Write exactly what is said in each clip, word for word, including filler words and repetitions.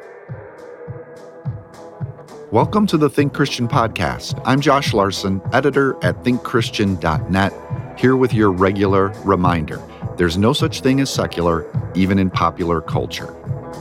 Welcome to the Think Christian podcast. I'm Josh Larson, editor at think christian dot net, here with your regular reminder. There's no such thing as secular, even in popular culture.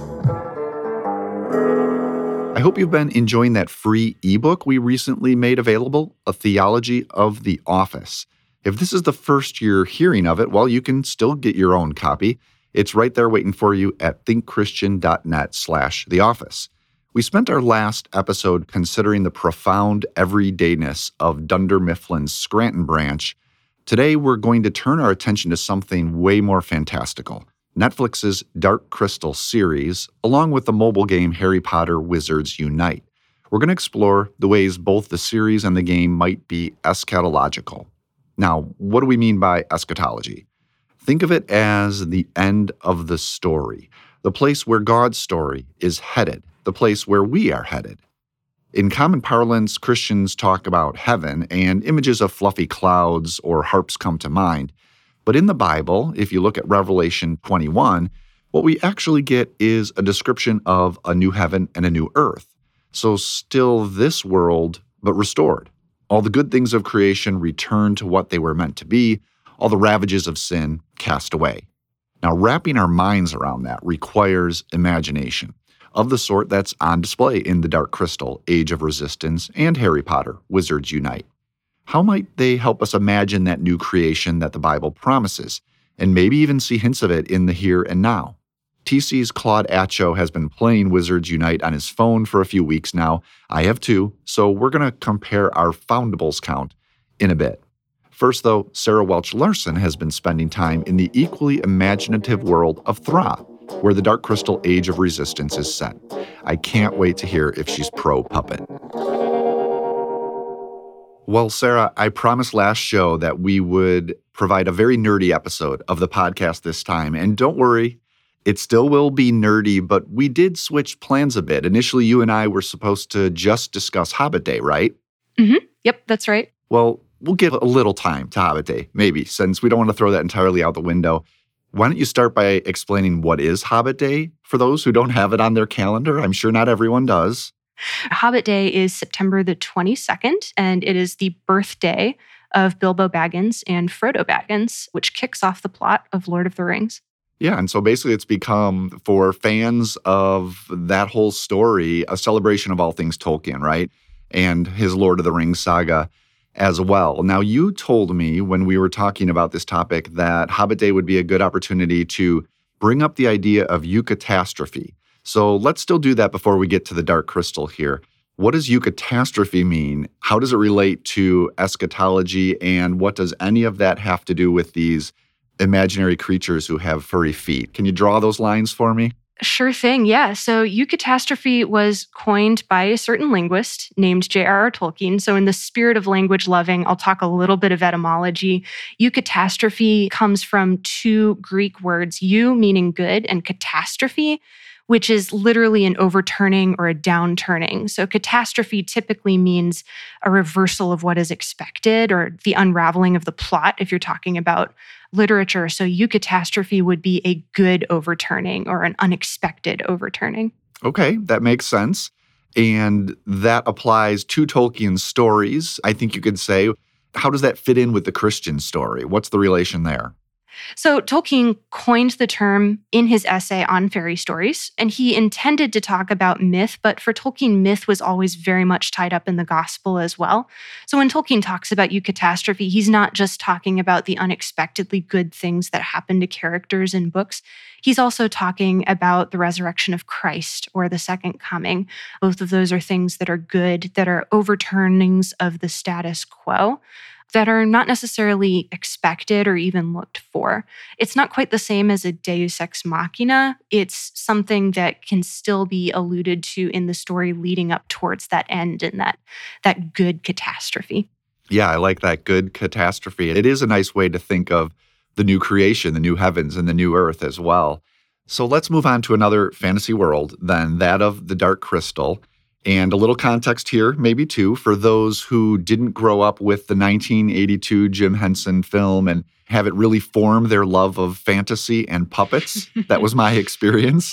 I hope you've been enjoying that free ebook we recently made available, A Theology of the Office. If this is the first you're hearing of it, well, you can still get your own copy. It's right there waiting for you at think christian dot net slash the office. We spent our last episode considering the profound everydayness of Dunder Mifflin's Scranton branch. Today, we're going to turn our attention to something way more fantastical, Netflix's Dark Crystal series, along with the mobile game Harry Potter Wizards Unite. We're going to explore the ways both the series and the game might be eschatological. Now, what do we mean by eschatology? Think of it as the end of the story, the place where God's story is headed, the place where we are headed. In common parlance, Christians talk about heaven, and images of fluffy clouds or harps come to mind. But in the Bible, if you look at Revelation twenty-one, what we actually get is a description of a new heaven and a new earth. So still this world, but restored. All the good things of creation return to what they were meant to be, all the ravages of sin cast away. Now, wrapping our minds around that requires imagination, of the sort that's on display in the Dark Crystal, Age of Resistance, and Harry Potter, Wizards Unite. How might they help us imagine that new creation that the Bible promises, and maybe even see hints of it in the here and now? T C's Claude Atcho has been playing Wizards Unite on his phone for a few weeks now. I have too, so we're going to compare our foundables count in a bit. First, though, Sarah Welch Larson has been spending time in the equally imaginative world of Thra, where the Dark Crystal Age of Resistance is set. I can't wait to hear if she's pro-puppet. Well, Sarah, I promised last show that we would provide a very nerdy episode of the podcast this time. And don't worry, it still will be nerdy, but we did switch plans a bit. Initially, you and I were supposed to just discuss Hobbit Day, right? Mm-hmm. Yep, that's right. Well, we'll give a little time to Hobbit Day, maybe, since we don't want to throw that entirely out the window. Why don't you start by explaining what is Hobbit Day for those who don't have it on their calendar? I'm sure not everyone does. Hobbit Day is September the twenty-second, and it is the birthday of Bilbo Baggins and Frodo Baggins, which kicks off the plot of Lord of the Rings. Yeah, and so basically it's become, for fans of that whole story, a celebration of all things Tolkien, right? And his Lord of the Rings saga as well. Now, you told me when we were talking about this topic that Hobbit Day would be a good opportunity to bring up the idea of eucatastrophe. So let's still do that before we get to the Dark Crystal here. What does eucatastrophe mean? How does it relate to eschatology? And what does any of that have to do with these imaginary creatures who have furry feet? Can you draw those lines for me? Sure thing, yeah. So eucatastrophe was coined by a certain linguist named J R R Tolkien. So in the spirit of language loving, I'll talk a little bit of etymology. Eucatastrophe comes from two Greek words, eu meaning good and catastrophe, which is literally an overturning or a downturning. So catastrophe typically means a reversal of what is expected or the unraveling of the plot if you're talking about literature. So eucatastrophe would be a good overturning or an unexpected overturning. Okay, that makes sense. And that applies to Tolkien's stories, I think you could say. How does that fit in with the Christian story? What's the relation there? So Tolkien coined the term in his essay on fairy stories, and he intended to talk about myth, but for Tolkien, myth was always very much tied up in the gospel as well. So when Tolkien talks about eucatastrophe, he's not just talking about the unexpectedly good things that happen to characters in books. He's also talking about the resurrection of Christ or the second coming. Both of those are things that are good, that are overturnings of the status quo, that are not necessarily expected or even looked for. It's not quite the same as a deus ex machina. It's something that can still be alluded to in the story leading up towards that end and that, that good catastrophe. Yeah, I like that, good catastrophe. It is a nice way to think of the new creation, the new heavens and the new earth as well. So let's move on to another fantasy world then, that of the Dark Crystal. And a little context here, maybe too, for those who didn't grow up with the nineteen eighty-two Jim Henson film and have it really form their love of fantasy and puppets. That was my experience.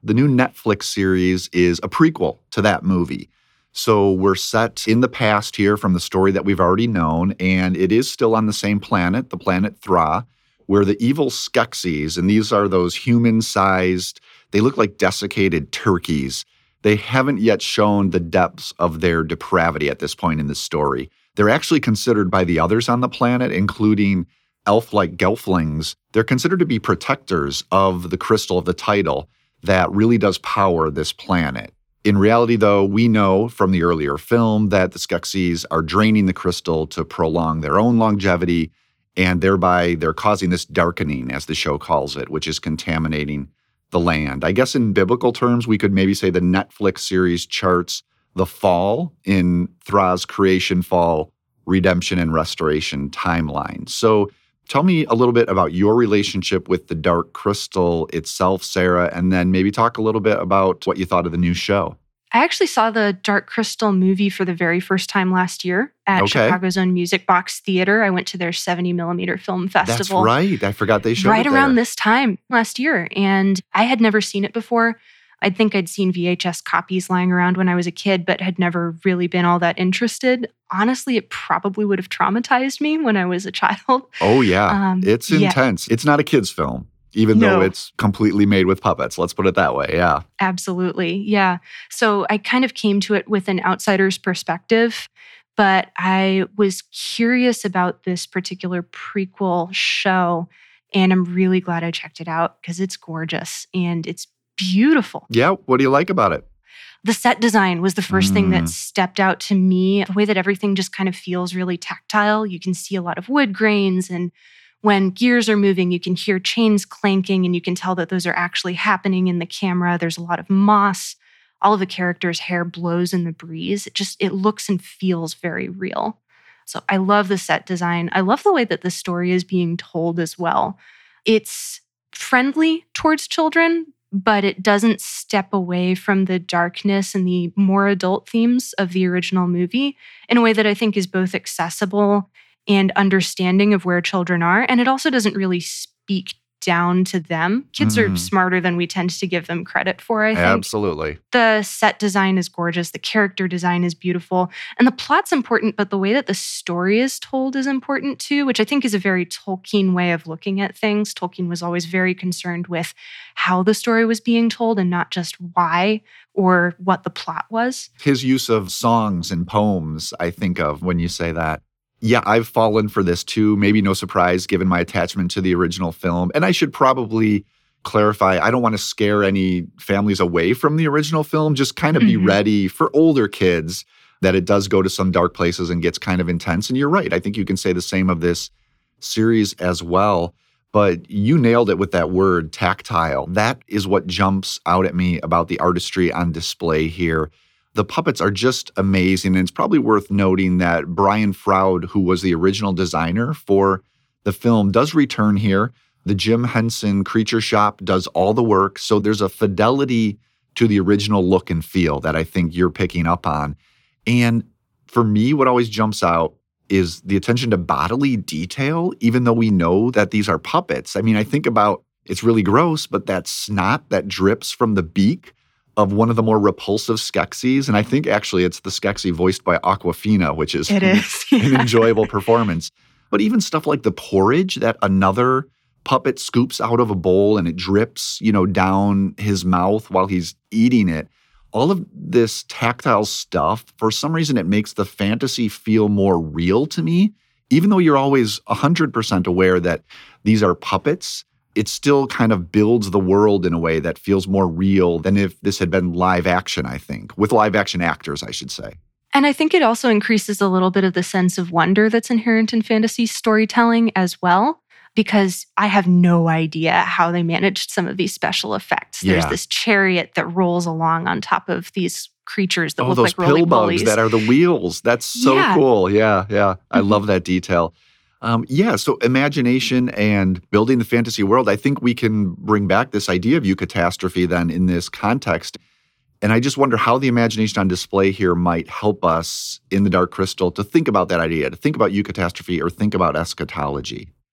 The new Netflix series is a prequel to that movie. So we're set in the past here from the story that we've already known, and it is still on the same planet, the planet Thra, where the evil Skeksis, and these are those human-sized, they look like desiccated turkeys. They haven't yet shown the depths of their depravity at this point in the story. They're actually considered by the others on the planet, including elf-like gelflings, they're considered to be protectors of the crystal of the title that really does power this planet. In reality, though, we know from the earlier film that the Skeksis are draining the crystal to prolong their own longevity, and thereby they're causing this darkening, as the show calls it, which is contaminating the land. I guess in biblical terms, we could maybe say the Netflix series charts the fall in Thra's creation, fall, redemption, and restoration timeline. So tell me a little bit about your relationship with the Dark Crystal itself, Sarah, and then maybe talk a little bit about what you thought of the new show. I actually saw the Dark Crystal movie for the very first time last year at Okay. Chicago's own Music Box Theater. I went to their seventy millimeter film festival. That's right. I forgot they showed right it there. around this time last year. And I had never seen it before. I think I'd seen V H S copies lying around when I was a kid, but had never really been all that interested. Honestly, it probably would have traumatized me when I was a child. Oh, yeah. Um, it's yeah. intense. It's not a kid's film, even No. though it's completely made with puppets. Let's put it that way. Yeah. Absolutely. Yeah. So I kind of came to it with an outsider's perspective, but I was curious about this particular prequel show. And I'm really glad I checked it out because it's gorgeous and it's beautiful. Yeah. What do you like about it? The set design was the first thing that Mm. stepped out to me. The way that everything just kind of feels really tactile. You can see a lot of wood grains, and when gears are moving, you can hear chains clanking, and you can tell that those are actually happening in the camera. There's a lot of moss. All of the characters' hair blows in the breeze. It just, it looks and feels very real. So I love the set design. I love the way that the story is being told as well. It's friendly towards children, but it doesn't step away from the darkness and the more adult themes of the original movie in a way that I think is both accessible and understanding of where children are. And it also doesn't really speak down to them. Kids Mhm. are smarter than we tend to give them credit for, I think. Absolutely. The set design is gorgeous. The character design is beautiful. And the plot's important, but the way that the story is told is important too, which I think is a very Tolkien way of looking at things. Tolkien was always very concerned with how the story was being told and not just why or what the plot was. His use of songs and poems, I think of when you say that. Yeah, I've fallen for this too. Maybe no surprise given my attachment to the original film. And I should probably clarify, I don't want to scare any families away from the original film. Just kind of be Mhm. ready for older kids that it does go to some dark places and gets kind of intense. And you're right. I think you can say the same of this series as well. But you nailed it with that word, tactile. That is what jumps out at me about the artistry on display here. The puppets are just amazing, and it's probably worth noting that Brian Froud, who was the original designer for the film, does return here. The Jim Henson Creature Shop does all the work, so there's a fidelity to the original look and feel that I think you're picking up on. And for me, what always jumps out is the attention to bodily detail, even though we know that these are puppets. I mean, I think about, it's really gross, but that snot that drips from the beak of one of the more repulsive Skeksis. And I think actually it's the Skeksi voiced by Awkwafina, which is It is. an Yeah. enjoyable performance. But even stuff like the porridge that another puppet scoops out of a bowl and it drips, you know, down his mouth while he's eating it. All of this tactile stuff, for some reason, it makes the fantasy feel more real to me. Even though you're always one hundred percent aware that these are puppets, it still kind of builds the world in a way that feels more real than if this had been live action, I think, with live action actors, I should say. And I think it also increases a little bit of the sense of wonder that's inherent in fantasy storytelling as well, because I have no idea how they managed some of these special effects. There's Yeah. this chariot that rolls along on top of these creatures that Oh, look those like rolling pill bugs bullies. that are the wheels. That's so Yeah. cool. Yeah, yeah. I Mhm. love that detail. Um, yeah, so imagination and building the fantasy world, I think we can bring back this idea of eucatastrophe then in this context. And I just wonder how the imagination on display here might help us in the Dark Crystal to think about that idea, to think about eucatastrophe or think about eschatology.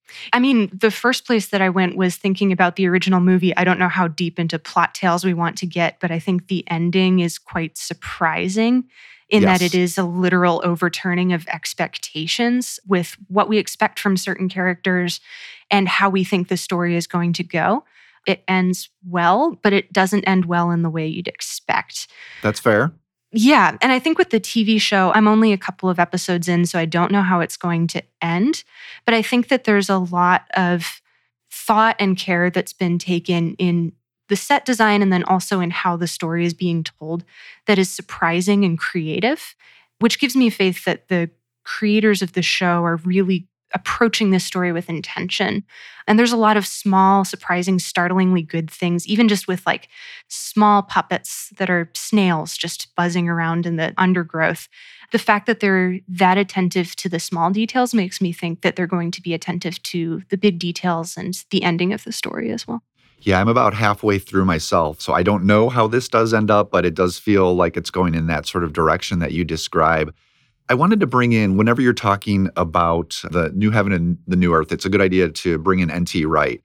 I mean, the first place that I went was thinking about the original movie. I don't know how deep into plot tales we want to get, but I think the ending is quite surprising in Yes. that it is a literal overturning of expectations with what we expect from certain characters and how we think the story is going to go. It ends well, but it doesn't end well in the way you'd expect. That's fair. Yeah. And I think with the T V show, I'm only a couple of episodes in, so I don't know how it's going to end. But I think that there's a lot of thought and care that's been taken in the set design and then also in how the story is being told that is surprising and creative, which gives me faith that the creators of the show are really approaching this story with intention. And there's a lot of small, surprising, startlingly good things, even just with like small puppets that are snails just buzzing around in the undergrowth. The fact that they're that attentive to the small details makes me think that they're going to be attentive to the big details and the ending of the story as well. Yeah, I'm about halfway through myself, so I don't know how this does end up, but it does feel like it's going in that sort of direction that you describe. I wanted to bring in, whenever you're talking about the new heaven and the new earth, it's a good idea to bring in N T Wright.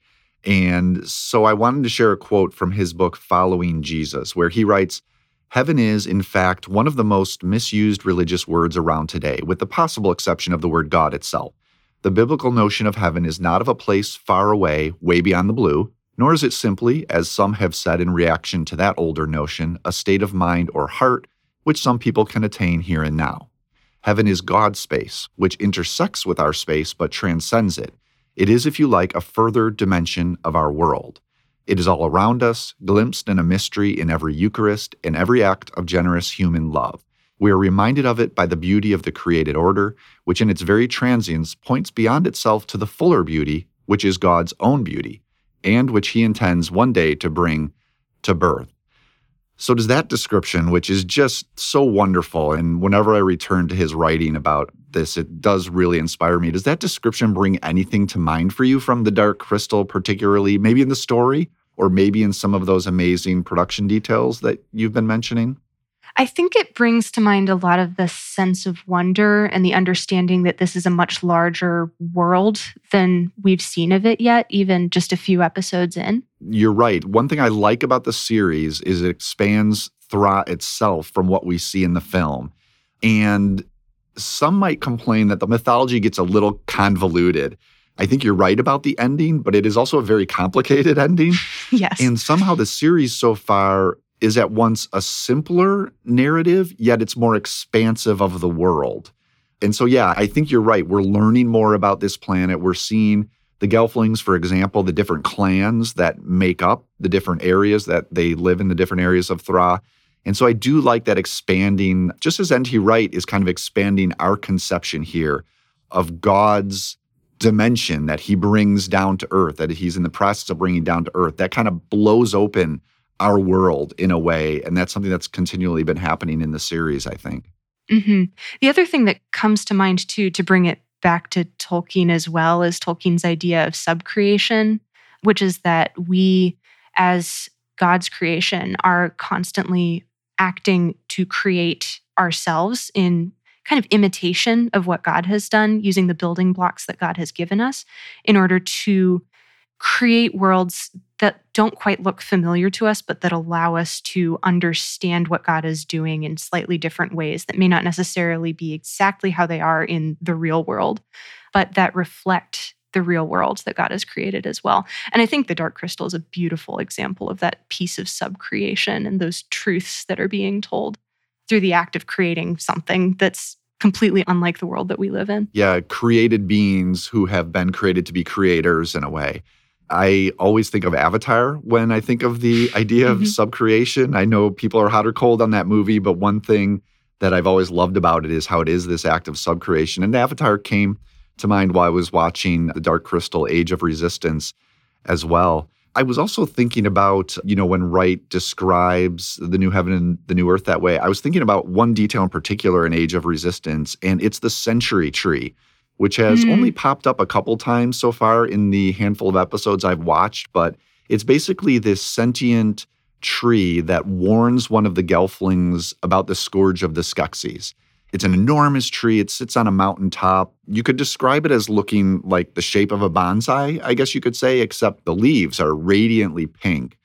And so I wanted to share a quote from his book, Following Jesus, where he writes, "Heaven is, in fact, one of the most misused religious words around today, with the possible exception of the word God itself. The biblical notion of heaven is not of a place far away, way beyond the blue, nor is it simply, as some have said in reaction to that older notion, a state of mind or heart which some people can attain here and now. Heaven is God's space, which intersects with our space but transcends it. It is, if you like, a further dimension of our world. It is all around us, glimpsed in a mystery in every Eucharist and every act of generous human love. We are reminded of it by the beauty of the created order, which in its very transience points beyond itself to the fuller beauty, which is God's own beauty, and which he intends one day to bring to birth." So does that description, which is just so wonderful, and whenever I return to his writing about this, it does really inspire me. Does that description bring anything to mind for you from The Dark Crystal, particularly maybe in the story or maybe in some of those amazing production details that you've been mentioning? I think it brings to mind a lot of the sense of wonder and the understanding that this is a much larger world than we've seen of it yet, even just a few episodes in. You're right. One thing I like about the series is it expands Thra itself from what we see in the film. And some might complain that the mythology gets a little convoluted. I think you're right about the ending, but it is also a very complicated ending. Yes. And somehow the series so far is at once a simpler narrative, yet it's more expansive of the world. And so, yeah, I think you're right. We're learning more about this planet. We're seeing the Gelflings, for example, the different clans that make up the different areas that they live in, the different areas of Thra. And so I do like that expanding, just as N T Wright is kind of expanding our conception here of God's dimension that he brings down to earth, that he's in the process of bringing down to earth. That kind of blows open our world in a way. And that's something that's continually been happening in the series, I think. Mm-hmm. The other thing that comes to mind, too, to bring it back to Tolkien as well, is Tolkien's idea of subcreation, which is that we, as God's creation, are constantly acting to create ourselves in kind of imitation of what God has done, using the building blocks that God has given us in order to create worlds that don't quite look familiar to us, but that allow us to understand what God is doing in slightly different ways that may not necessarily be exactly how they are in the real world, but that reflect the real world that God has created as well. And I think The Dark Crystal is a beautiful example of that piece of subcreation and those truths that are being told through the act of creating something that's completely unlike the world that we live in. Yeah, created beings who have been created to be creators in a way. I always think of Avatar when I think of the idea of mm-hmm. subcreation. I know people are hot or cold on that movie, but one thing that I've always loved about it is how it is this act of subcreation. And Avatar came to mind while I was watching The Dark Crystal, Age of Resistance as well. I was also thinking about, you know, when Wright describes the new heaven and the new earth that way, I was thinking about one detail in particular in Age of Resistance, and it's the Century Tree, which has mm. only popped up a couple times so far in the handful of episodes I've watched, but it's basically this sentient tree that warns one of the Gelflings about the scourge of the Skeksis. It's an enormous tree. It sits on a mountaintop. You could describe it as looking like the shape of a bonsai, I guess you could say, except the leaves are radiantly pink.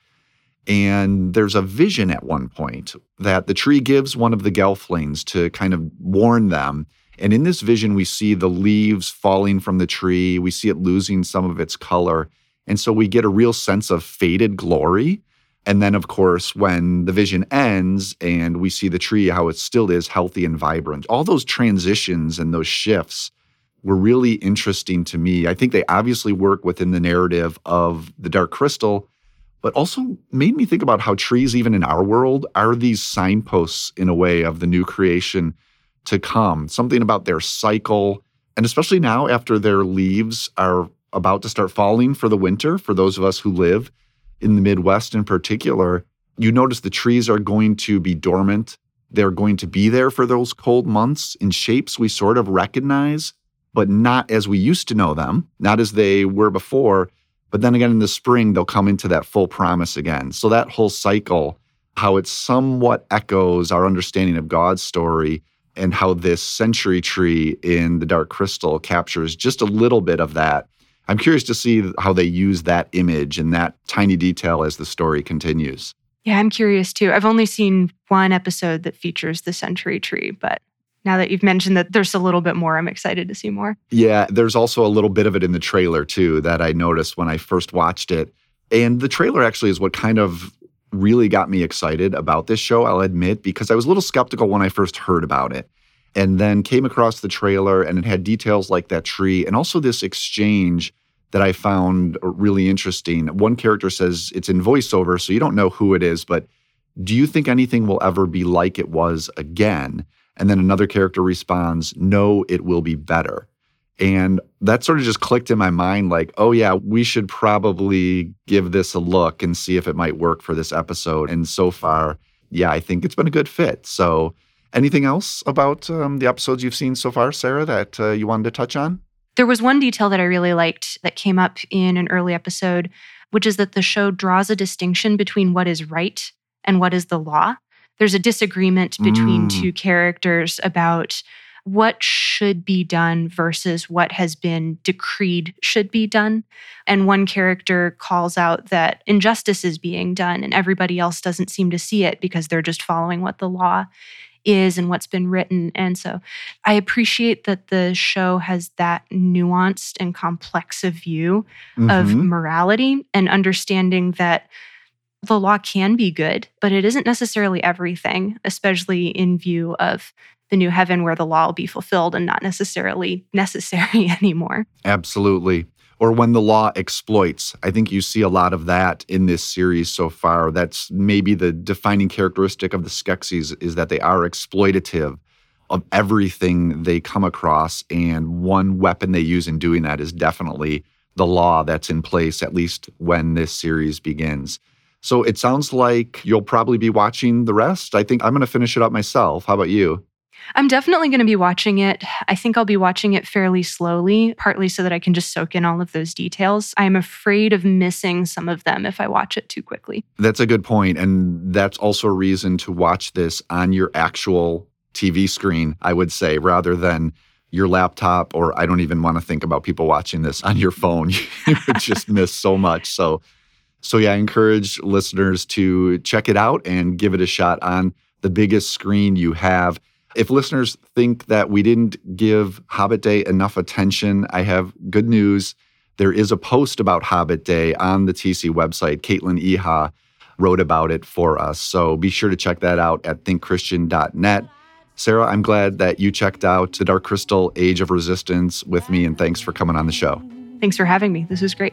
And there's a vision at one point that the tree gives one of the Gelflings to kind of warn them. And in this vision, we see the leaves falling from the tree. We see it losing some of its color. And so we get a real sense of faded glory. And then, of course, when the vision ends and we see the tree, how it still is healthy and vibrant, all those transitions and those shifts were really interesting to me. I think they obviously work within the narrative of the Dark Crystal, but also made me think about how trees, even in our world, are these signposts in a way of the new creation to come, something about their cycle. And especially now after their leaves are about to start falling for the winter, for those of us who live in the Midwest in particular, you notice the trees are going to be dormant. They're going to be there for those cold months in shapes we sort of recognize, but not as we used to know them, not as they were before. But then again, in the spring, they'll come into that full promise again. So that whole cycle, how it somewhat echoes our understanding of God's story, and how this century tree in the Dark Crystal captures just a little bit of that. I'm curious to see how they use that image and that tiny detail as the story continues. Yeah, I'm curious too. I've only seen one episode that features the century tree, but now that you've mentioned that there's a little bit more, I'm excited to see more. Yeah, there's also a little bit of it in the trailer too that I noticed when I first watched it. And the trailer actually is what kind of really got me excited about this show, I'll admit, because I was a little skeptical when I first heard about it. And then came across the trailer and it had details like that tree and also this exchange that I found really interesting. One character says it's in voiceover, so you don't know who it is, but do you think anything will ever be like it was again? And then another character responds, no, it will be better. And that sort of just clicked in my mind like, oh yeah, we should probably give this a look and see if it might work for this episode. And so far, yeah, I think it's been a good fit. So anything else about um, the episodes you've seen so far, Sarah, that uh, you wanted to touch on? There was one detail that I really liked that came up in an early episode, which is that the show draws a distinction between what is right and what is the law. There's a disagreement between mm. two characters about what should be done versus what has been decreed should be done. And one character calls out that injustice is being done and everybody else doesn't seem to see it because they're just following what the law is and what's been written. And so I appreciate that the show has that nuanced and complex a view mm-hmm. of morality and understanding that the law can be good, but it isn't necessarily everything, especially in view of the new heaven where the law will be fulfilled and not necessarily necessary anymore. Absolutely. Or when the law exploits. I think you see a lot of that in this series so far. That's maybe the defining characteristic of the Skeksis is that they are exploitative of everything they come across. And one weapon they use in doing that is definitely the law that's in place, at least when this series begins. So it sounds like you'll probably be watching the rest. I think I'm going to finish it up myself. How about you? I'm definitely going to be watching it. I think I'll be watching it fairly slowly, partly so that I can just soak in all of those details. I'm afraid of missing some of them if I watch it too quickly. That's a good point. And that's also a reason to watch this on your actual T V screen, I would say, rather than your laptop, or I don't even want to think about people watching this on your phone. You would just miss so much. So, so yeah, I encourage listeners to check it out and give it a shot on the biggest screen you have. If listeners think that we didn't give Hobbit Day enough attention, I have good news. There is a post about Hobbit Day on the T C website. Caitlin Eha wrote about it for us. So be sure to check that out at think christian dot net. Sarah, I'm glad that you checked out The Dark Crystal, Age of Resistance with me, and thanks for coming on the show. Thanks for having me. This was great.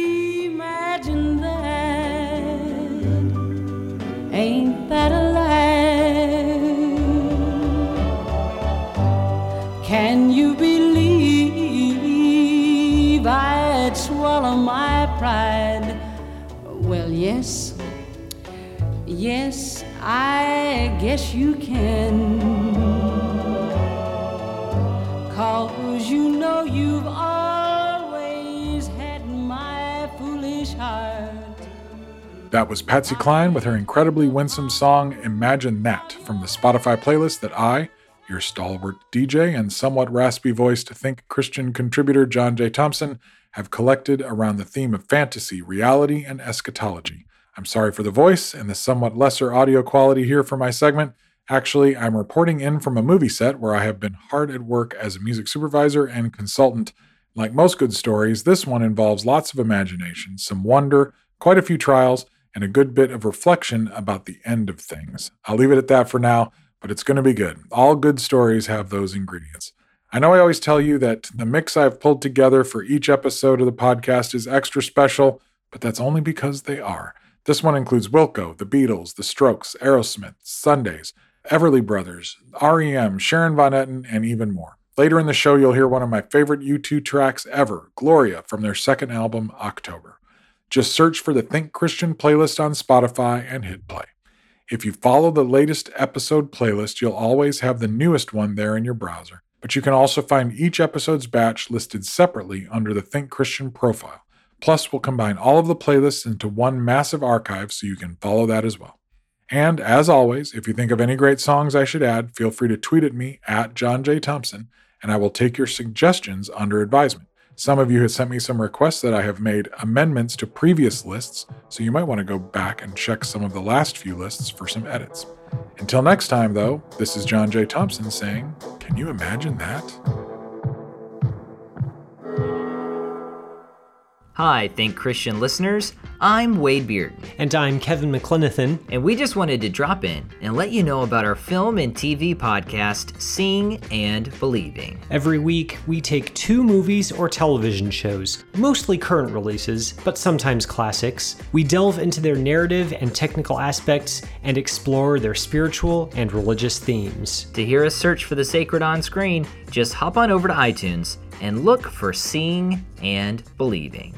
Imagine that. Ain't that a lie? Can you believe I'd swallow my pride? Well, yes, yes, I guess you can. 'Cause you know you've always had my foolish heart. That was Patsy Cline with her incredibly winsome song, Imagine That, from the Spotify playlist that I, Your stalwart D J and somewhat raspy-voiced Think Christian contributor John J. Thompson have collected around the theme of fantasy, reality, and eschatology. I'm sorry for the voice and the somewhat lesser audio quality here for my segment. Actually, I'm reporting in from a movie set where I have been hard at work as a music supervisor and consultant. Like most good stories, this one involves lots of imagination, some wonder, quite a few trials, and a good bit of reflection about the end of things. I'll leave it at that for now, but it's going to be good. All good stories have those ingredients. I know I always tell you that the mix I've pulled together for each episode of the podcast is extra special, but that's only because they are. This one includes Wilco, The Beatles, The Strokes, Aerosmith, Sundays, Everly Brothers, R E M, Sharon Van Etten, and even more. Later in the show, you'll hear one of my favorite U two tracks ever, Gloria, from their second album, October. Just search for the Think Christian playlist on Spotify and hit play. If you follow the latest episode playlist, you'll always have the newest one there in your browser. But you can also find each episode's batch listed separately under the Think Christian profile. Plus, we'll combine all of the playlists into one massive archive so you can follow that as well. And as always, if you think of any great songs I should add, feel free to tweet at me at John J. Thompson, and I will take your suggestions under advisement. Some of you have sent me some requests that I have made amendments to previous lists, so you might want to go back and check some of the last few lists for some edits. Until next time, though, this is John J. Thompson saying, can you imagine that? Hi, Think Christian listeners. I'm Wade Bearden. And I'm Kevin McLenithan. And we just wanted to drop in and let you know about our film and T V podcast, Seeing and Believing. Every week, we take two movies or television shows, mostly current releases, but sometimes classics. We delve into their narrative and technical aspects and explore their spiritual and religious themes. To hear us search for the sacred on screen, just hop on over to iTunes and look for Seeing and Believing.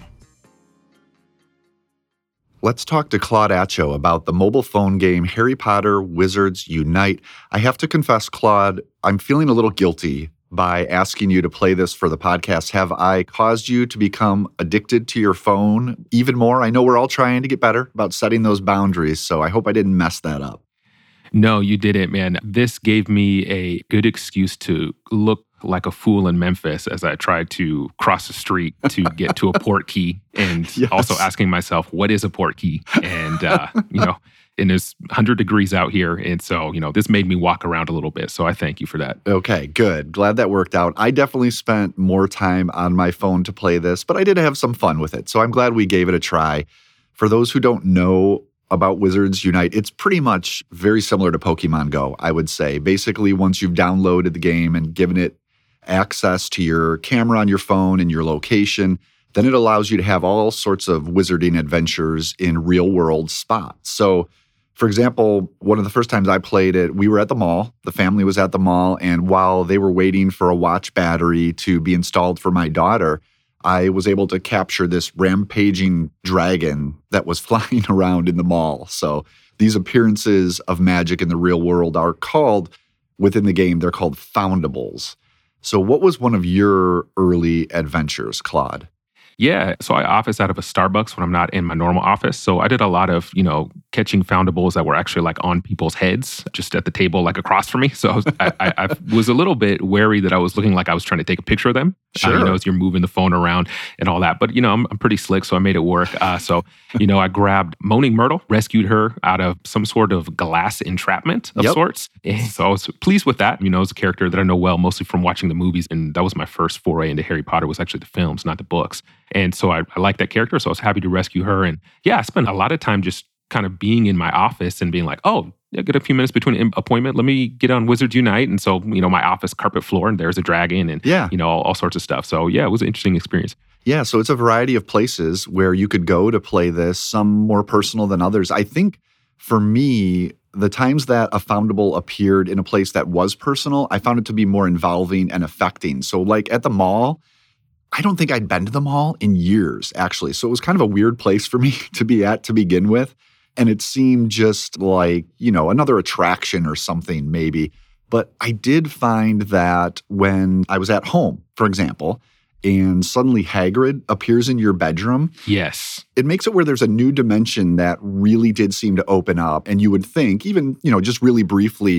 Let's talk to Claude Atcho about the mobile phone game Harry Potter Wizards Unite. I have to confess, Claude, I'm feeling a little guilty by asking you to play this for the podcast. Have I caused you to become addicted to your phone even more? I know we're all trying to get better about setting those boundaries, so I hope I didn't mess that up. No, you didn't, man. This gave me a good excuse to look like a fool in Memphis as I tried to cross the street to get to a port key, and yes. also asking myself, what is a port key? And, uh, you know, and it's one hundred degrees out here. And so, you know, this made me walk around a little bit. So I thank you for that. Okay, good. Glad that worked out. I definitely spent more time on my phone to play this, but I did have some fun with it. So I'm glad we gave it a try. For those who don't know about Wizards Unite, it's pretty much very similar to Pokemon Go, I would say. Basically, once you've downloaded the game and given it access to your camera on your phone and your location, then it allows you to have all sorts of wizarding adventures in real-world spots. So, for example, one of the first times I played it, we were at the mall. The family was at the mall, and while they were waiting for a watch battery to be installed for my daughter, I was able to capture this rampaging dragon that was flying around in the mall. So these appearances of magic in the real world are called, within the game, they're called foundables. So what was one of your early adventures, Claude? Yeah, so I office out of a Starbucks when I'm not in my normal office. So I did a lot of, you know, catching foundables that were actually like on people's heads, just at the table, like across from me. So I was, I, I, I was a little bit wary that I was looking like I was trying to take a picture of them. Sure. Uh, you know, as you're moving the phone around and all that. But, you know, I'm, I'm pretty slick, so I made it work. Uh, so, you know, I grabbed Moaning Myrtle, rescued her out of some sort of glass entrapment of yep. sorts. And so I was pleased with that. You know, it's a character that I know well, mostly from watching the movies. And that was my first foray into Harry Potter, was actually the films, not the books. And so I, I liked that character, so I was happy to rescue her. And yeah, I spent a lot of time just kind of being in my office and being like, oh, I get a few minutes between an appointment. Let me get on Wizards Unite. And so, you know, my office carpet floor, and there's a dragon and, yeah. you know, all, all sorts of stuff. So yeah, it was an interesting experience. Yeah, so it's a variety of places where you could go to play this, some more personal than others. I think for me, the times that a foundable appeared in a place that was personal, I found it to be more involving and affecting. So like at the mall, I don't think I'd been to the mall in years, actually. So it was kind of a weird place for me to be at to begin with. And it seemed just like, you know, another attraction or something maybe. But I did find that when I was at home, for example, and suddenly Hagrid appears in your bedroom. Yes. It makes it where there's a new dimension that really did seem to open up. And you would think, even, you know, just really briefly,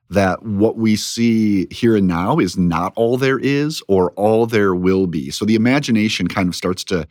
that what we see here and now is not all there is or all there will be. So the imagination kind of starts to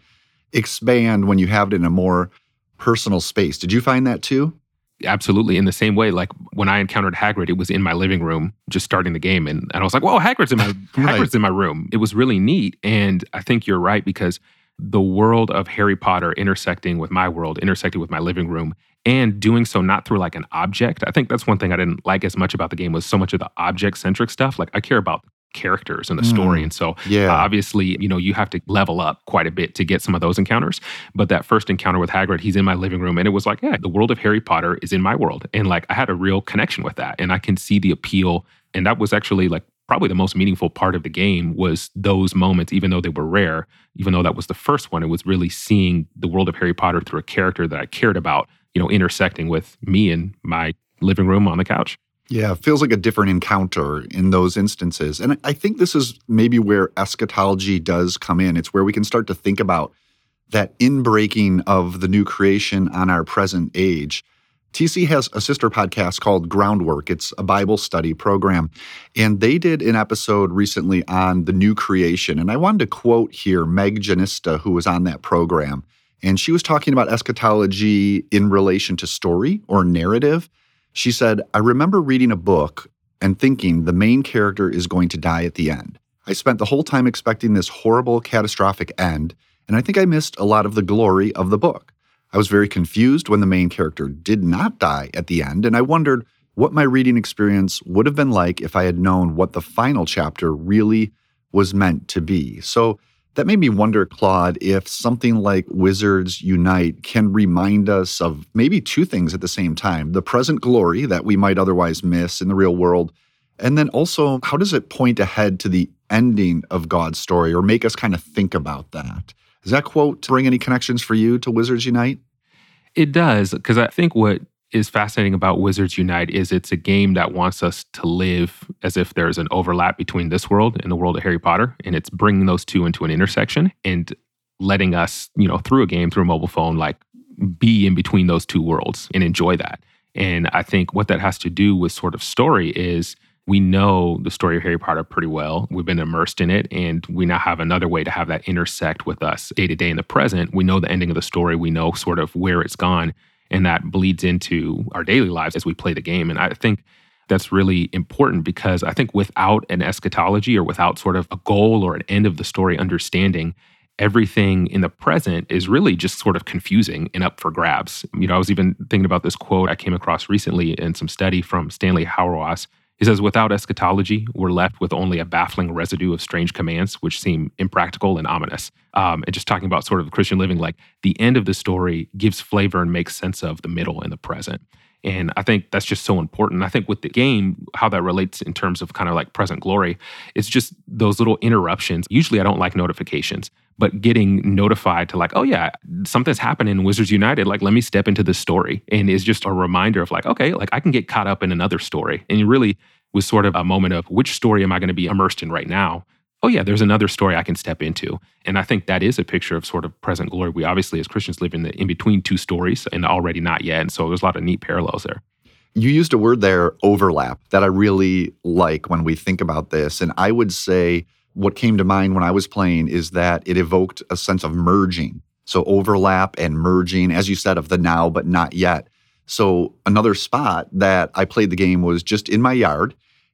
expand when you have it in a more personal space. Did you find that too? Absolutely. In the same way, like when I encountered Hagrid, it was in my living room, just starting the game. And, and I was like, whoa, Hagrid's in my Right. Hagrid's in my room. It was really neat. And I think you're right, because the world of Harry Potter intersecting with my world, intersecting with my living room, and doing so not through like an object. I think that's one thing I didn't like as much about the game was so much of the object-centric stuff. Like I care about characters and the story. Mm, and so yeah. uh, obviously, you know, you have to level up quite a bit to get some of those encounters. But that first encounter with Hagrid, he's in my living room, and it was like, yeah, the world of Harry Potter is in my world. And like I had a real connection with that. And I can see the appeal. And that was actually like probably the most meaningful part of the game was those moments, even though they were rare, even though that was the first one, it was really seeing the world of Harry Potter through a character that I cared about, you know, intersecting with me in my living room on the couch. Yeah, it feels like a different encounter in those instances. And I think this is maybe where eschatology does come in. It's where we can start to think about that inbreaking of the new creation on our present age. T C has a sister podcast called Groundwork. It's a Bible study program. And they did an episode recently on the new creation. And I wanted to quote here Meg Janista, who was on that program. And she was talking about eschatology in relation to story or narrative. She said, I remember reading a book and thinking the main character is going to die at the end. I spent the whole time expecting this horrible, catastrophic end, and I think I missed a lot of the glory of the book. I was very confused when the main character did not die at the end, and I wondered what my reading experience would have been like if I had known what the final chapter really was meant to be. So that made me wonder, Claude, if something like Wizards Unite can remind us of maybe two things at the same time. The present glory that we might otherwise miss in the real world, and then also how does it point ahead to the ending of God's story or make us kind of think about that? Does that quote bring any connections for you to Wizards Unite? It does, because I think what is fascinating about Wizards Unite is it's a game that wants us to live as if there's an overlap between this world and the world of Harry Potter, and it's bringing those two into an intersection and letting us, you know, through a game, through a mobile phone, like be in between those two worlds and enjoy that. And I think what that has to do with sort of story is we know the story of Harry Potter pretty well. We've been immersed in it, and we now have another way to have that intersect with us day to day in the present. We know the ending of the story. We know sort of where it's gone. And that bleeds into our daily lives as we play the game. And I think that's really important because I think without an eschatology or without sort of a goal or an end of the story understanding, everything in the present is really just sort of confusing and up for grabs. You know, I was even thinking about this quote I came across recently in some study from Stanley Hauerwas. He says, without eschatology, we're left with only a baffling residue of strange commands, which seem impractical and ominous. Um, and just talking about sort of Christian living, like the end of the story gives flavor and makes sense of the middle and the present. And I think that's just so important. I think with the game, how that relates in terms of kind of like present glory, it's just those little interruptions. Usually I don't like notifications, but getting notified to like, oh yeah, something's happening in Wizards United. Like, let me step into this story. And it's just a reminder of like, okay, like I can get caught up in another story. And it really was sort of a moment of which story am I going to be immersed in right now? Oh yeah, there's another story I can step into. And I think that is a picture of sort of present glory. We obviously as Christians live in the in between two stories and already not yet. And so there's a lot of neat parallels there. You used a word there, overlap, that I really like when we think about this. And I would say what came to mind when I was playing is that it evoked a sense of merging. So overlap and merging, as you said, of the now but not yet. So another spot that I played the game was just in my yard.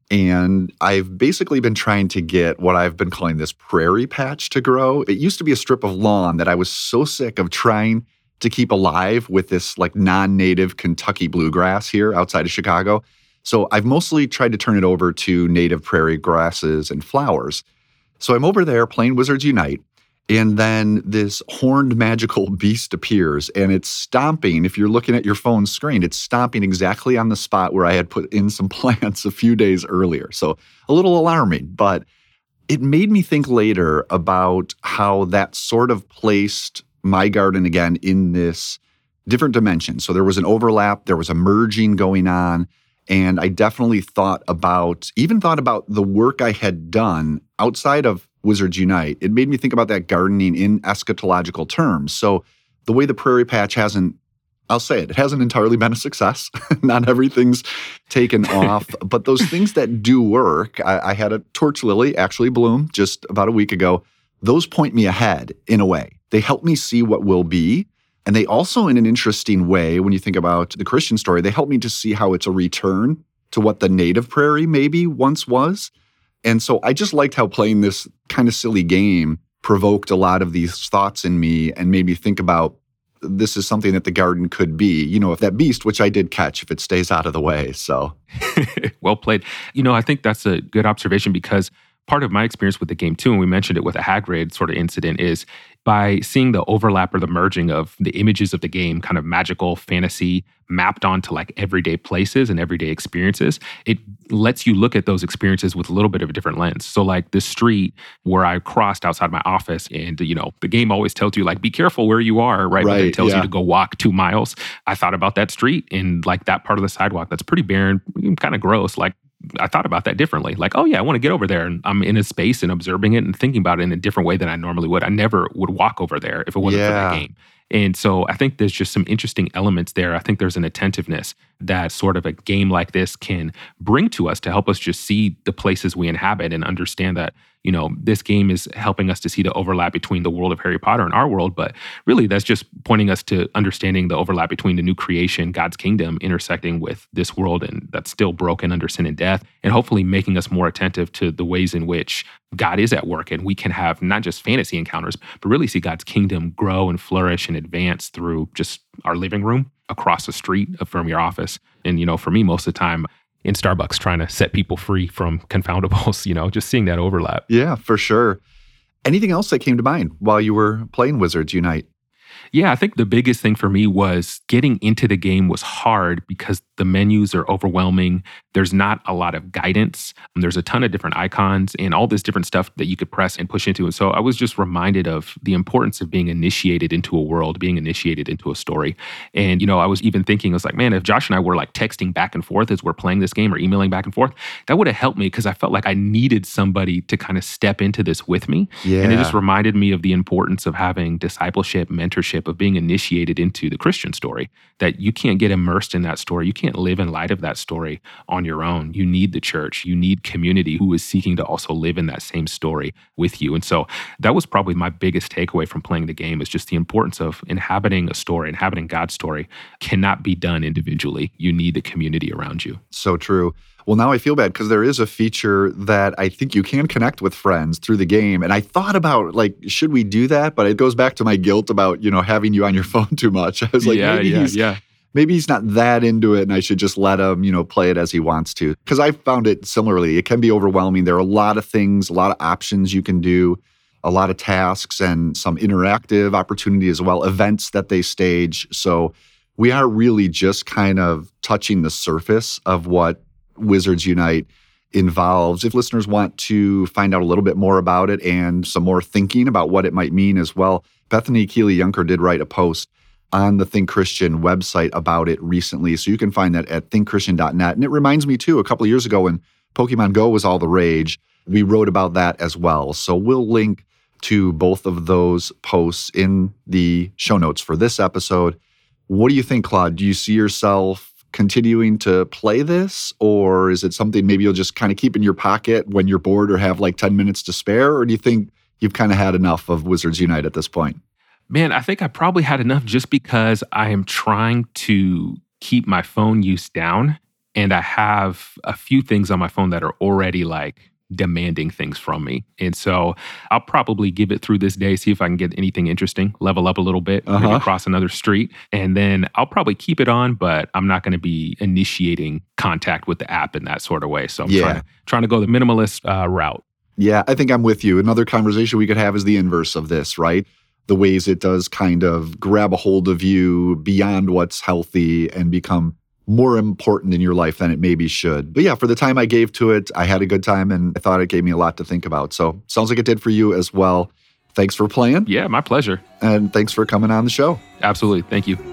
And I've basically been trying to get what I've been calling this prairie patch to grow. It used to be a strip of lawn that I was so sick of trying to keep alive with this like non-native Kentucky bluegrass here outside of Chicago. So I've mostly tried to turn it over to native prairie grasses and flowers. So I'm over there playing Wizards Unite. And then this horned magical beast appears and it's stomping. If you're looking at your phone screen, it's stomping exactly on the spot where I had put in some plants a few days earlier. So a little alarming, but it made me think later about how that sort of placed my garden again in this different dimension. So there was an overlap, there was a merging going on. And I definitely thought about, even thought about the work I had done outside of Wizards Unite. It made me think about that gardening in eschatological terms. So the way the prairie patch hasn't I'll say it, it hasn't entirely been a success. Not everything's taken off, but those things that do work, I, I had a torch lily actually bloom just about a week ago. Those point me ahead in a way. They help me see what will be. And they also, in an interesting way, when you think about the Christian story, they help me to see how it's a return to what the native prairie maybe once was. And so I just liked how playing this kind of silly game provoked a lot of these thoughts in me and made me think about this is something that the garden could be, you know, if that beast, which I did catch, if it stays out of the way. So well played. You know, I think that's a good observation because part of my experience with the game too, and we mentioned it with a Hagrid sort of incident, is by seeing the overlap or the merging of the images of the game, kind of magical fantasy mapped onto like everyday places and everyday experiences, it lets you look at those experiences with a little bit of a different lens. So like the street where I crossed outside my office and, you know, the game always tells you like, be careful where you are, right? Right, But then it tells yeah. you to go walk two miles. I thought about that street and like that part of the sidewalk that's pretty barren, kind of gross. Like I thought about that differently. Like, oh yeah, I want to get over there. And I'm in a space and observing it and thinking about it in a different way than I normally would. I never would walk over there if it wasn't Yeah. for the game. And so I think there's just some interesting elements there. I think there's an attentiveness that sort of a game like this can bring to us to help us just see the places we inhabit and understand that, you know, this game is helping us to see the overlap between the world of Harry Potter and our world. But really, that's just pointing us to understanding the overlap between the new creation, God's kingdom, intersecting with this world and that's still broken under sin and death, and hopefully making us more attentive to the ways in which God is at work. And we can have not just fantasy encounters, but really see God's kingdom grow and flourish and advance through just our living room, across the street from your office. And, you know, for me, most of the time, in Starbucks trying to set people free from confoundables, you know, just seeing that overlap. Yeah, for sure. Anything else that came to mind while you were playing Wizards Unite? Yeah, I think the biggest thing for me was getting into the game was hard because the menus are overwhelming. There's not a lot of guidance. There's a ton of different icons and all this different stuff that you could press and push into. And so I was just reminded of the importance of being initiated into a world, being initiated into a story. And, you know, I was even thinking, I was like, man, if Josh and I were like texting back and forth as we're playing this game or emailing back and forth, that would have helped me because I felt like I needed somebody to kind of step into this with me. Yeah. And it just reminded me of the importance of having discipleship, mentorship, of being initiated into the Christian story, that you can't get immersed in that story. You can't live in light of that story on your own. You need the church. You need community who is seeking to also live in that same story with you. And so that was probably my biggest takeaway from playing the game, is just the importance of inhabiting a story, inhabiting God's story cannot be done individually. You need the community around you. So true. Well, now I feel bad because there is a feature that I think you can connect with friends through the game. And I thought about, like, should we do that? But it goes back to my guilt about, you know, having you on your phone too much. I was like, yeah, maybe, yeah, he's, yeah. maybe he's not that into it and I should just let him, you know, play it as he wants to. Because I found it similarly. It can be overwhelming. There are a lot of things, a lot of options you can do, a lot of tasks and some interactive opportunity as well, events that they stage. So we are really just kind of touching the surface of what Wizards Unite involves. If listeners want to find out a little bit more about it and some more thinking about what it might mean as well, Bethany Keeley-Yunker did write a post on the Think Christian website about it recently. So you can find that at think christian dot net. And it reminds me too, a couple of years ago when Pokemon Go was all the rage, we wrote about that as well. So we'll link to both of those posts in the show notes for this episode. What do you think, Claude? Do you see yourself continuing to play this, or is it something maybe you'll just kind of keep in your pocket when you're bored or have like ten minutes to spare? Or do you think you've kind of had enough of Wizards Unite at this point? Man, I think I probably had enough just because I am trying to keep my phone use down. And I have a few things on my phone that are already like demanding things from me. And so I'll probably give it through this day, see if I can get anything interesting, level up a little bit, Uh-huh. maybe cross another street. And then I'll probably keep it on, but I'm not going to be initiating contact with the app in that sort of way. So I'm Yeah. trying, to, trying to go the minimalist uh, route. Yeah, I think I'm with you. Another conversation we could have is the inverse of this, right? The ways it does kind of grab a hold of you beyond what's healthy and become more important in your life than it maybe should. But yeah, for the time I gave to it, I had a good time and I thought it gave me a lot to think about. So sounds like it did for you as well. Thanks for playing. Yeah, my pleasure. And thanks for coming on the show. Absolutely. Thank you.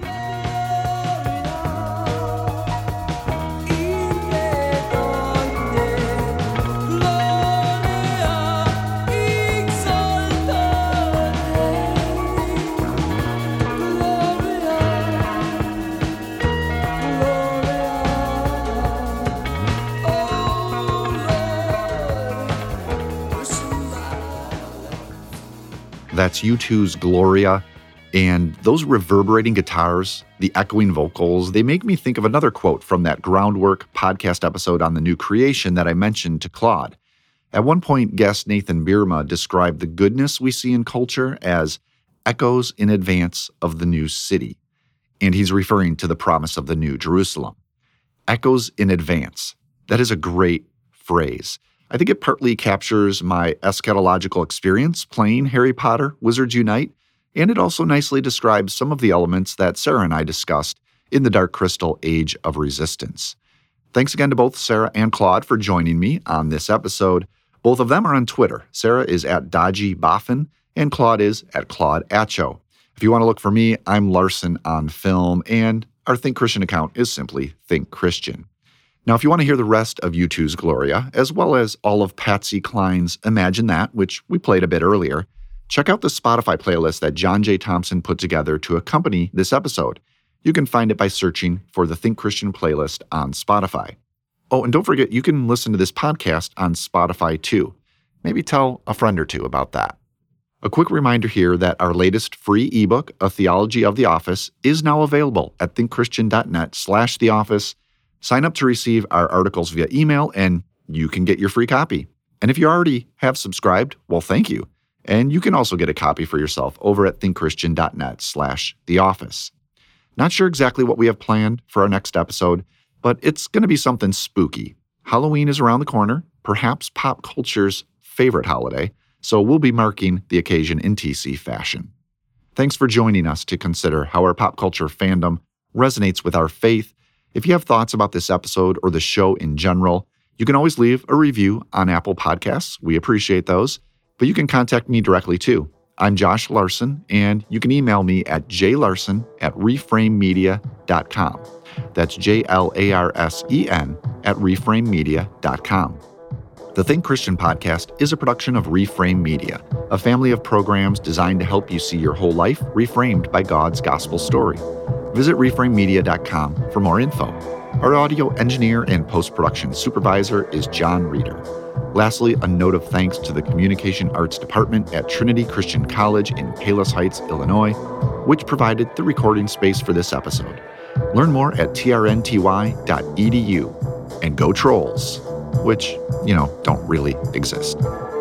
that's U two's Gloria. And those reverberating guitars, the echoing vocals, they make me think of another quote from that Groundwork podcast episode on the new creation that I mentioned to Claude. At one point, guest Nathan Bierma described the goodness we see in culture as echoes in advance of the new city. And he's referring to the promise of the new Jerusalem. Echoes in advance. That is a great phrase. I think it partly captures my eschatological experience playing Harry Potter Wizards Unite, and it also nicely describes some of the elements that Sarah and I discussed in the Dark Crystal Age of Resistance. Thanks again to both Sarah and Claude for joining me on this episode. Both of them are on Twitter. Sarah is at Dodgy Boffin, and Claude is at Claude Atcho. If you want to look for me, I'm Larson on Film, and our Think Christian account is simply Think Christian. Now, if you want to hear the rest of U two's Gloria, as well as all of Patsy Cline's Imagine That, which we played a bit earlier, check out the Spotify playlist that John J. Thompson put together to accompany this episode. You can find it by searching for the Think Christian playlist on Spotify. Oh, and don't forget, you can listen to this podcast on Spotify too. Maybe tell a friend or two about that. A quick reminder here that our latest free ebook, A Theology of the Office, is now available at thinkchristian.net slash the office. Sign up to receive our articles via email, and you can get your free copy. And if you already have subscribed, well, thank you. And you can also get a copy for yourself over at thinkchristian.net slash the office. Not sure exactly what we have planned for our next episode, but it's going to be something spooky. Halloween is around the corner, perhaps pop culture's favorite holiday, so we'll be marking the occasion in T C fashion. Thanks for joining us to consider how our pop culture fandom resonates with our faith. If you have thoughts about this episode or the show in general, you can always leave a review on Apple Podcasts. We appreciate those. But you can contact me directly too. I'm Josh Larson, and you can email me at jlarson at reframemedia dot com. That's J L A R S E N at reframemedia dot com. The Think Christian podcast is a production of Reframe Media, a family of programs designed to help you see your whole life reframed by God's gospel story. Visit reframe media dot com for more info. Our audio engineer and post-production supervisor is John Reeder. Lastly, a note of thanks to the Communication Arts Department at Trinity Christian College in Palos Heights, Illinois, which provided the recording space for this episode. Learn more at T R N T Y dot E D U. And go Trolls, which, you know, don't really exist.